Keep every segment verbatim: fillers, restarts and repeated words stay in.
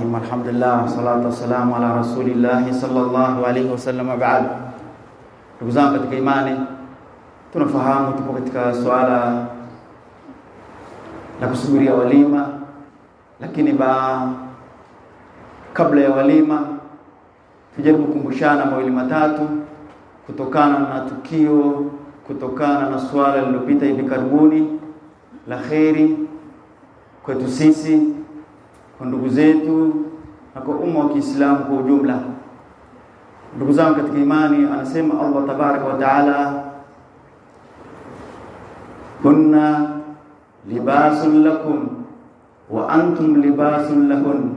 Bismillahirrahmanirrahim. Alhamdulillah, salatu wassalamu ala rasulillah sallallahu alayhi wasallam. Ba'd. Ndugu zangu katika imani, tunafahamu tupo katika swala la kusubiria walima, lakini ba kabla ya walima tujaribu kukumbushana mawili matatu kutokana na tukio, kutokana na swala lililopita hivi karibuni la khairi kwetu sisi, kwa ndugu zetu na kwa umma wa Kiislamu kwa ujumla. Ndugu zangu katika imani, anasema Allah tabaraka wa taala, kunna libasun lakum wa antum libasun lahun.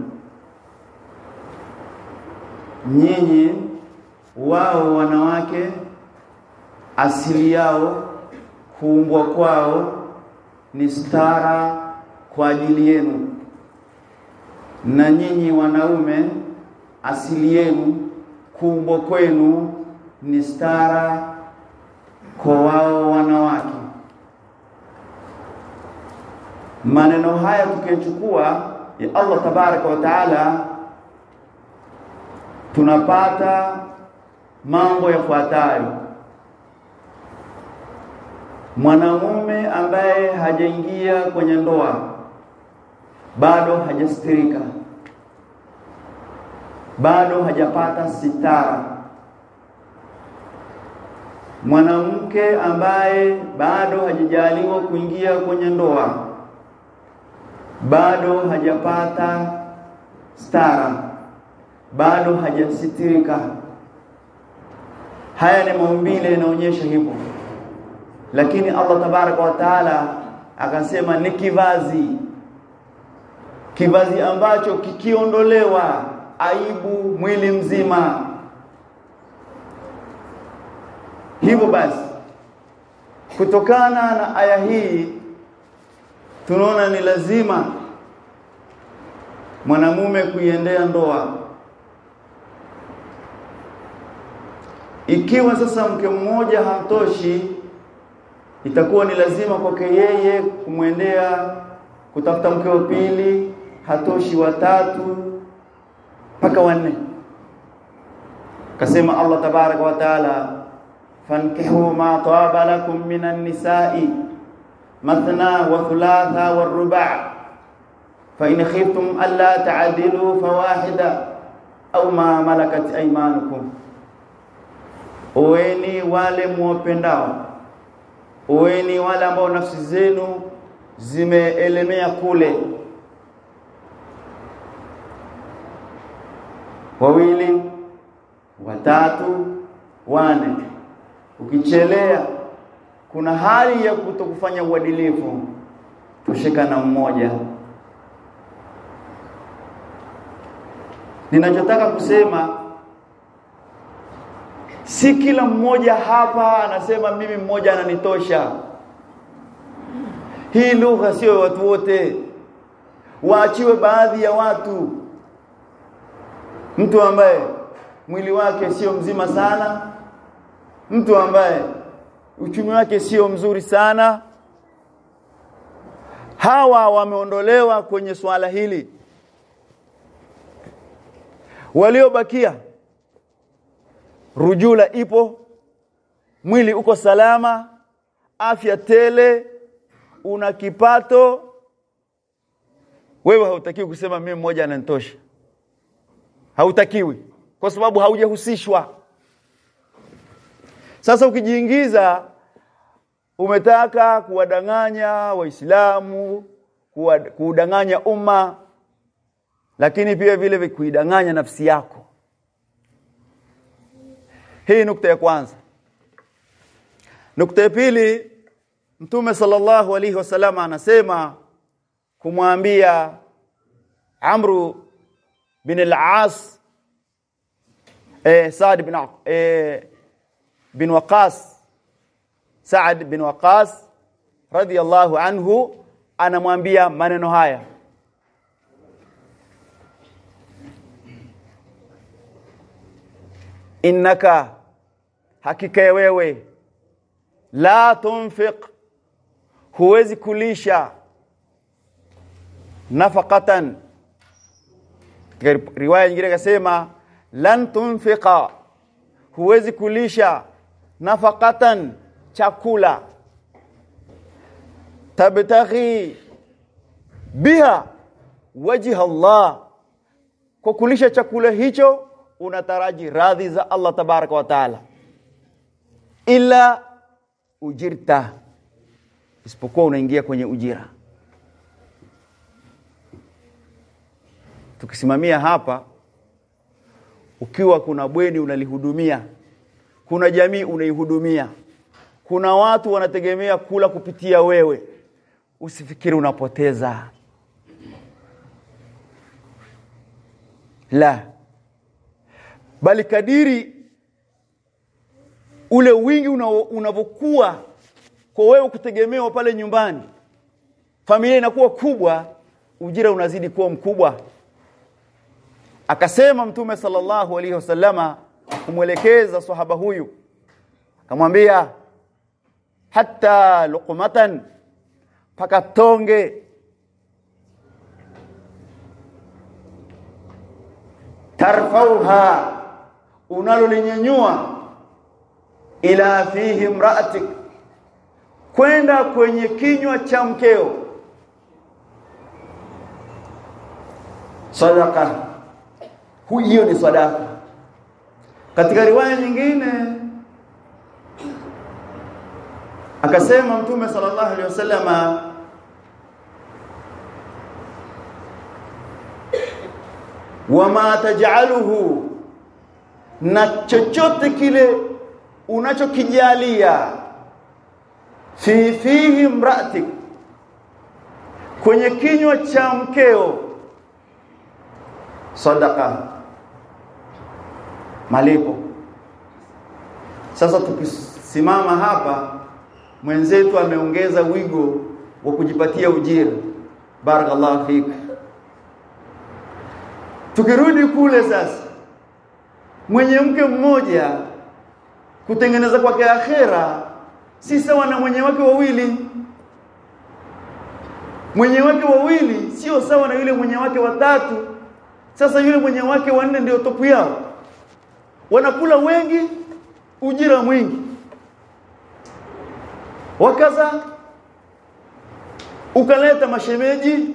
Nyinyi wao wanawake asili yao kuumbwa kwao ni stara kwa ajili yenu, na nyinyi wanaume asili yenu kuumbwa kwenu ni stara kwa wao wanawake. Maneno haya tukichukua ya Allah tabaraka wa taala, tunapata mambo yafuatayo. Mwanamume ambaye hajaingia kwenye ndoa, bado hajastirika, bado hajapata sitara. Mwanamke ambaye bado hajajaliwa kuingia kwenye ndoa, bado hajapata stara, bado hajasitirika. Haya ni maumbile yanaonyesha hivyo, lakini Allah tabaraka wa taala akasema ni kivazi, kivazi ambacho kikiondolewa aibu mwili mzima. Hivyo basi, kutokana na aya hii tunaona ni lazima mwanamume kuiendea ndoa. Ikiwa sasa mke mmoja hamtoshi, itakuwa ni lazima kwake yeye kumwendea kutafuta mke wa pili, hatoshi watatu mpaka wanne. Kasema Allah tabaraka wa taala, fankihu ma taba lakum minan nisa'i mathna wa thulatha wa ruba' fa in khiftum alla ta'dilu fawahida aw ma malakat aymanukum. Oweni wale muwapendao, oweni wale ambao nafsi zenu zimeelemea kule, wawili, watatu, wane. Ukichelea, kuna hali ya kutokufanya uadilifu, tosheka na mmoja. Ninachotaka kusema, si kila mmoja hapa anasema mimi mmoja ananitosha. Hii lugha sio watu wote, waachiwe baadhi ya watu. Mtu ambaye mwili wake sio mzima sana, mtu ambaye uchumi wake sio mzuri sana, hawa wameondolewa kwenye swala hili. Waliobakia, rujula ipo, mwili uko salama, afya tele, una kipato, wewe hautakiwi kusema mimi mmoja ananitosha. Hautakiwi, kwa sababu haujahusishwa. Sasa ukijiingiza, umetaka kuwadanganya Waislamu, kuudanganya umma, lakini pia vile vile kuidanganya nafsi yako. Hii nukta ya kwanza. Nukta ya pili, Mtume sallallahu alaihi wasallam anasema kumwambia Amru bin al-As eh Saad bin eh bin Waqas Saad bin Waqas radiyallahu anhu, anamwambia maneno haya: innaka, hakika ya wewe, la tunfiq, huwezi kulisha, nafaqatan, Katika riwaya nyingine akasema lan tunfiqa, huwezi kulisha nafaqatan, chakula, tabtaghi biha wajha Allah, kwa kulisha chakula hicho unataraji radhi za Allah tabaraka wa taala, ila ujirta, isipokuwa unaingia kwenye ujira. Tukisimamia hapa, ukiwa kuna bweni unalihudumia, kuna jamii unaihudumia, kuna watu wanategemea kula kupitia wewe, usifikiri unapoteza. La, bali kadiri ule wingi unavyokuwa kwa wewe kutegemewa pale nyumbani, familia inakuwa kubwa, ujira unazidi kuwa mkubwa. Akasema Mtume sallallahu alaihi wasallama kumwelekeza sahaba huyu, akamwambia hatta luqmatan, paka tonge, tarfauha, unalolinyanyua, ila fihi imra'atik, kwenda kwenye kinywa cha mkeo, sadaqa, hiyo ni sadaqa. Katika riwaya nyingine akasema Mtume sallallahu alaihi wasallama, wama taj'aluhu, na chochote kile unachokijalia, fi fihi imra'atik, kwenye kinywa cha mkeo, sadaqa, malipo. Sasa tukisimama hapa, mwenzetu ameongeza wigo wa kujipatia ujira. Barakallahu fik. Tukirudi kule sasa, mwenye mke mmoja kutengeneza kwake akhera si sawa na mwenye wake wawili. Mwenye wake wawili sio sawa na yule mwenye wake watatu. Sasa yule mwenye wake wanne ndio topu yao, wanakula wengi, ujira mwingi. Wakaza ukaleta mashemeji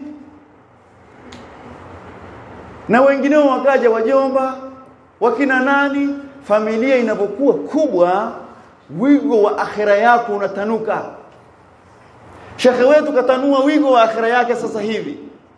na wengine wakaja wajomba, wakina nani. Familia inapokuwa kubwa, wigo wa akhira yako unatanuka. Shekhe wetu katanua wigo wa akhira yake sasa hivi.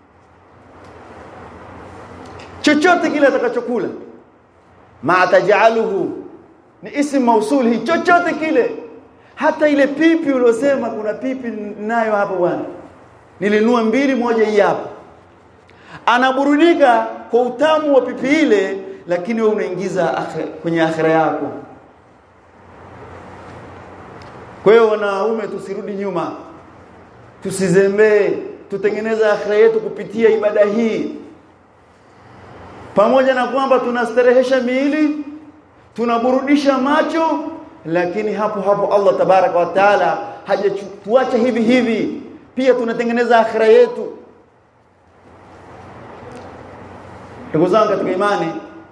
Chochote kile atakachokula, ma taj'aluhu, ni ism mausul hii, chochote kile. Hata ile pipi uliosema kuna pipi nayo hapo bwana, nilinunua mbili, moja hii hapa, anaburudika kwa utamu wa pipi ile, lakini wewe unaingiza akhira, kwenye akhira yako. Kwa hiyo wanaume, tusirudi nyuma, tusizembee, tutengeneze akhira yetu kupitia ibada hii. Pamoja na kwamba tunastarehesha miili, tunaburudisha macho, lakini hapo hapo Allah tabaraka wa taala hajatuacha hivi hivi, pia tunatengeneza akhira yetu. Ndugu zangu katika imani,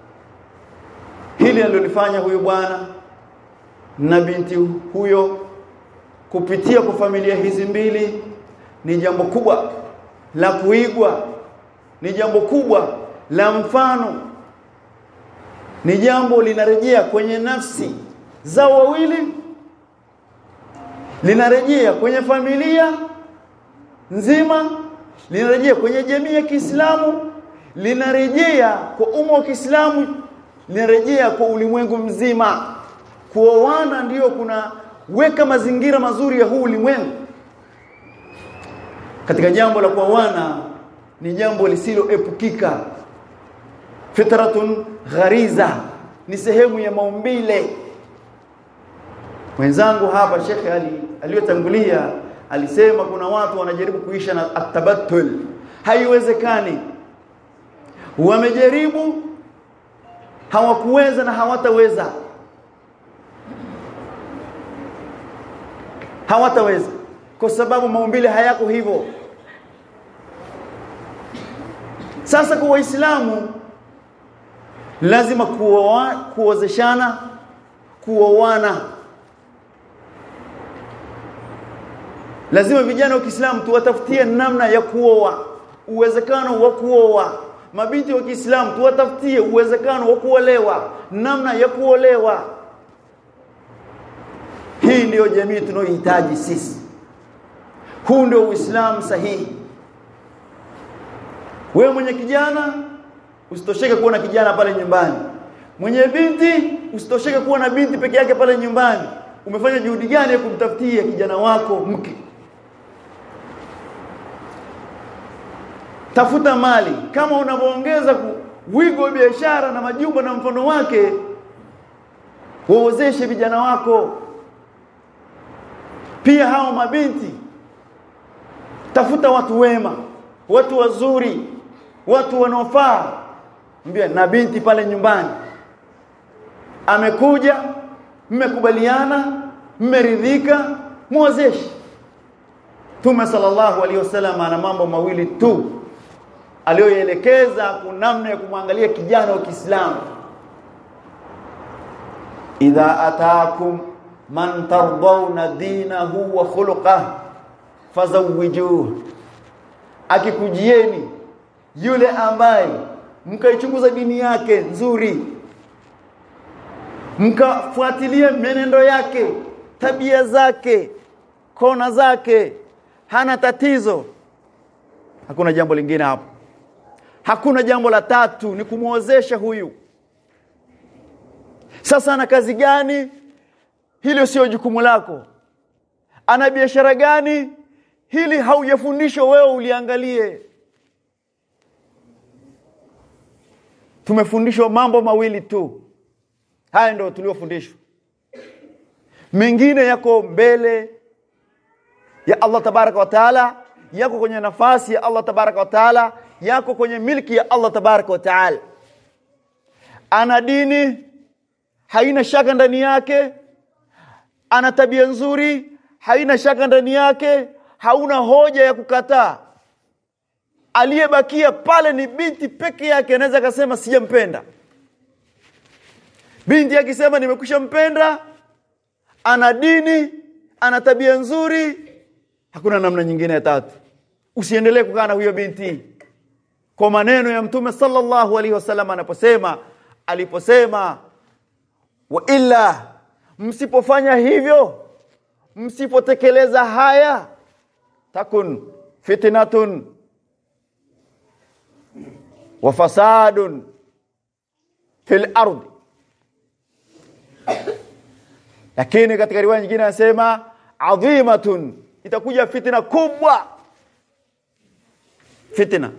hili alilofanya huyu bwana na binti huyo kupitia kwa familia hizi mbili ni jambo kubwa la kuigwa, ni jambo kubwa la mfano, ni jambo linarejea kwenye nafsi za wawili, linarejea kwenye familia nzima, linarejea kwenye jamii ya Kiislamu, linarejea kwa umma wa Kiislamu, linarejea kwa ulimwengu mzima. Kuoana ndio kuna weka mazingira mazuri ya huu ulimwengu. Katika jambo la kuoana ni jambo lisiloepukika, fitratun ghariza, ni sehemu ya maumbile. Mwenzangu hapa Sheikh Ali aliyotangulia alisema kuna watu wanajaribu kuisha na atabattul. Haiwezekani. Wamejaribu, hawakuweza na hawataweza. Hawataweza kwa sababu maumbile hayako hivyo. Sasa kwa Waislamu lazima kuoa, kuozeshana, kuoana. Lazima vijana wa Kiislamu tuwatafutie namna ya kuoa, uwezekano wa kuoa. Mabinti wa Kiislamu tuwatafutie uwezekano wa kuolewa, namna ya kuolewa. Hii ndio jamii tunayohitaji sisi. Huu ndio Uislamu sahihi. Wewe mwenye kijana usitosheke kuwa na kijana pale nyumbani. Mwenye binti usitosheke kuwa na binti peke yake pale nyumbani. Umefanya juhudi gani ya kumtafutia kijana wako mke? Tafuta mali. Kama unavyoongeza wigo wa biashara na majumba na mfano wake, waozeshe vijana wako. Pia hao mabinti, tafuta watu wema, watu wazuri, watu wanaofaa. Mbia na binti pale nyumbani amekuja, mmekubaliana, mmeridhika, muozeshe. Mtume sallallahu alaihi wasallam ana mambo mawili tu aliyoelekeza kunamna ya kumwangalia kijana wa Kiislamu. Idha ataakum man tardawna dinahu wa khuluquhu fazawwijuhu. Akikujieni yule ambaye mkaichunguza dini yake nzuri, mkafuatilia menendo yake, tabia zake, kona zake, hana tatizo, hakuna jambo lingine hapo. Hakuna jambo la tatu, ni kumuozesha huyu. Sasa ana kazi gani? Hilo sio jukumu lako. Ana biashara gani? Hili haujafundishwa wewe uliangalie. Tumefundishwa mambo mawili tu. Haya ndio tuliofundishwa. Mengine yako mbele ya Allah tabaraka wa taala, yako kwenye nafasi ya Allah tabaraka wa taala, yako kwenye milki ya Allah tabaraka wa taala. Ana dini, haina shaka ndani yake. Ana tabia nzuri, haina shaka ndani yake. Hauna hoja ya kukataa. Aliyebakia pale ni binti peke yake, anaweza kusema sijampenda. Binti akisema nimekwisha mpenda, ana dini, ana tabia nzuri, hakuna namna nyingine ya tatu. Usiendelee kukaa na huyo binti. Kwa maneno ya Mtume sallallahu alaihi wasallam anaposema, aliposema wa illa, msipofanya hivyo, msipotekeleza haya, takun fitnatun wa fasadun fil ardi. Lakini katika riwaya nyingine anasema adhimatun, itakuja fitna kubwa. Fitna.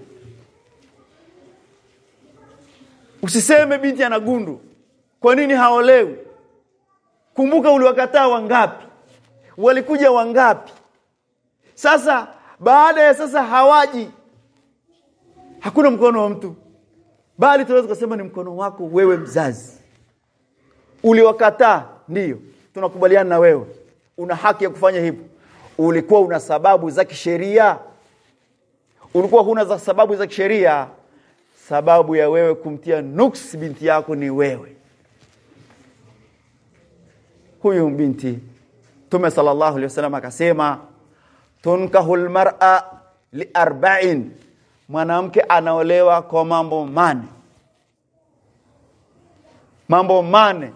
Usiseme binti ana gundu, kwa nini haolewi? Kumbuka uliwakataa wangapi, walikuja wangapi. Sasa baada ya sasa hawaji, hakuna mkono wa mtu, bali tunaweza kusema ni mkono wako wewe mzazi. Uliwakataa, ndio tunakubaliana na wewe, una haki ya kufanya hivyo. Ulikuwa una sababu za kisheria, ulikuwa huna za sababu za kisheria, sababu ya wewe kumtia nuksi binti yako ni wewe. Huyu binti, Mtume sallallahu alaihi wasallam akasema, tunkahul mar'a li arba'in, mwanamke anaolewa kwa mambo mane. Mambo mane.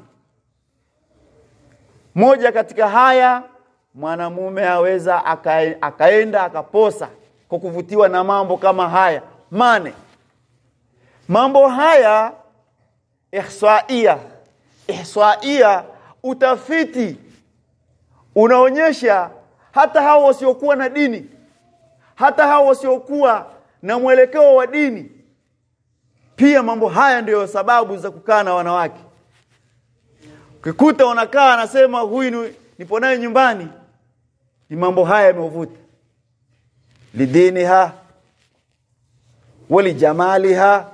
Moja katika haya, mwanamume aweza akaenda akaposa kwa kuvutiwa na mambo kama haya mane. Mambo haya ihsaia. Ihsaia, utafiti unaonyesha hata hao wasiokuwa na dini, hata hao wasiokuwa na mwelekeo wa dini, pia mambo haya ndio sababu za kukaa na wanawake. Ukikuta wanakaa anasema huyu nipo naye nyumbani, ni mambo haya yamevuta. Lidiniha wali jamaliha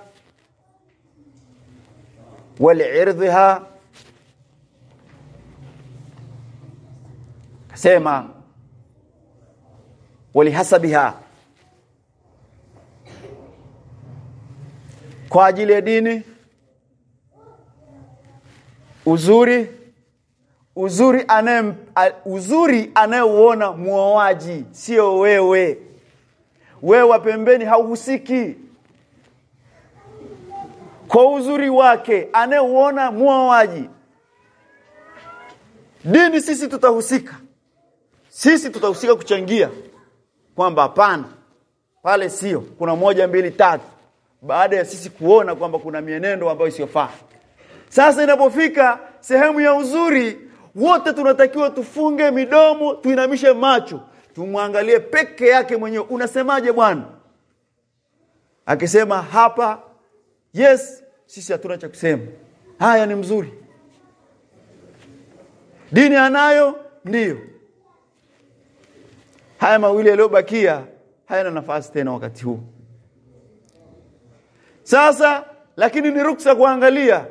wali irdhiha. Kasema wali hasabiha, kwa ajili ya dini, uzuri uzuri anaye uzuri anayeuona muoaji, sio wewe. Wewe wa pembeni hauhusiki. Kwa uzuri wake anayeuona muoaji. Dini sisi tutahusika. Sisi tutahusika kuchangia kwamba hapana, pale sio, kuna moja mbili tatu, baada ya sisi kuona kwamba kuna mienendo ambayo isiyofaa. Sasa inapofika sehemu ya uzuri, wote tunatakiwa tufunge midomo, tuinamishe macho, tumwangalie peke yake mwenyewe. Unasemaje bwana? Akisema hapa yes, sisi hatuna cha kusema. Haya ni mzuri. Dini anayo, ndio. Haya mawili yaliyobakia hayana nafasi tena wakati huu. Sasa lakini ni ruksa kuangalia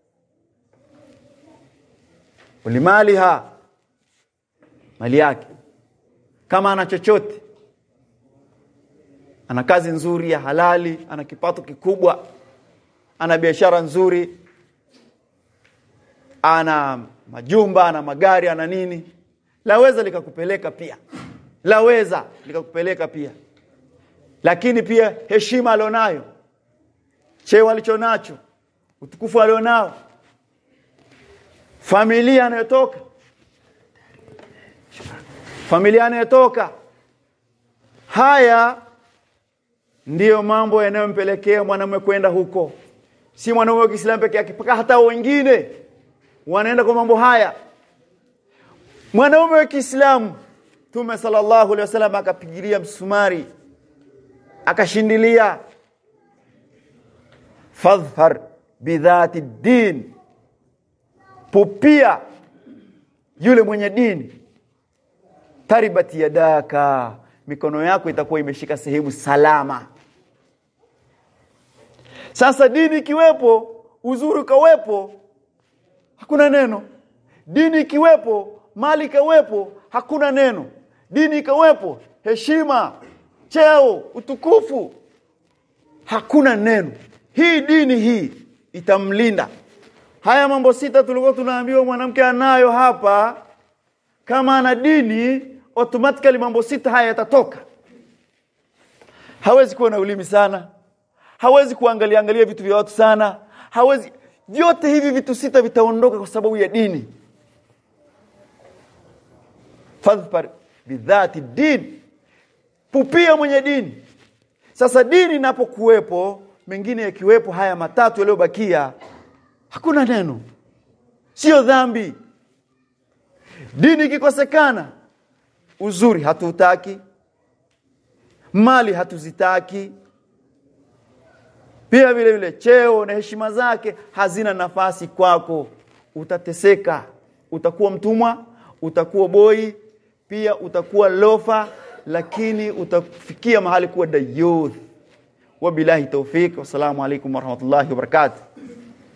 ulimaliha, mali yake, kama ana chochote, ana kazi nzuri ya halali, ana kipato kikubwa, ana biashara nzuri, ana majumba, ana magari, ana nini, laweza likakupeleka pia. Laweza likakupeleka pia. Lakini pia heshima alionayo, cheo alichonacho, utukufu alionao, familia anayotoka, familia anayotoka, haya ndiyo mambo yanayompelekea mwanamume kwenda huko. Si mwanamume wa Kiislamu pekee yake, paka hata wengine wanaenda kwa mambo haya. Mwanamume wa Kiislamu, Mtume sallallahu alaihi wasallam akapigilia msumari, akashindilia, fadhfar bidhati din, pupia yule mwenye dini, taribati yadaka, mikono yako itakuwa imeshika sehemu salama. Sasa dini ikiwepo, uzuri kawepo, hakuna neno. Dini ikiwepo, mali kawepo, hakuna neno. Dini ikawepo, heshima, cheo, utukufu, hakuna neno. Hii dini hii itamlinda. Haya mambo sita tulikuwa tunaambiwa mwanamke anayo hapa, kama ana dini automatically mambo sita haya yatatoka. Hawezi kuwa na ulimi sana, hawezi kuangalia angalia vitu vya watu sana, hawezi, vyote hivi vitu sita vitaondoka kwa sababu ya dini. Fadhfar bidhati din, pupia mwenye dini. Sasa dini inapokuwepo, mengine yakiwepo, haya matatu yaliyobakia, hakuna neno, sio dhambi. Dini ikikosekana, uzuri hatutaki, mali hatuzitaki, pia vile vile cheo na heshima zake hazina nafasi kwako. Utateseka, utakuwa mtumwa, utakuwa boy, pia utakuwa lofa, lakini utafikia mahali kuwa dayuth. Wabillahi tawfik, wassalamu alaikum warahmatullahi wabarakatuh.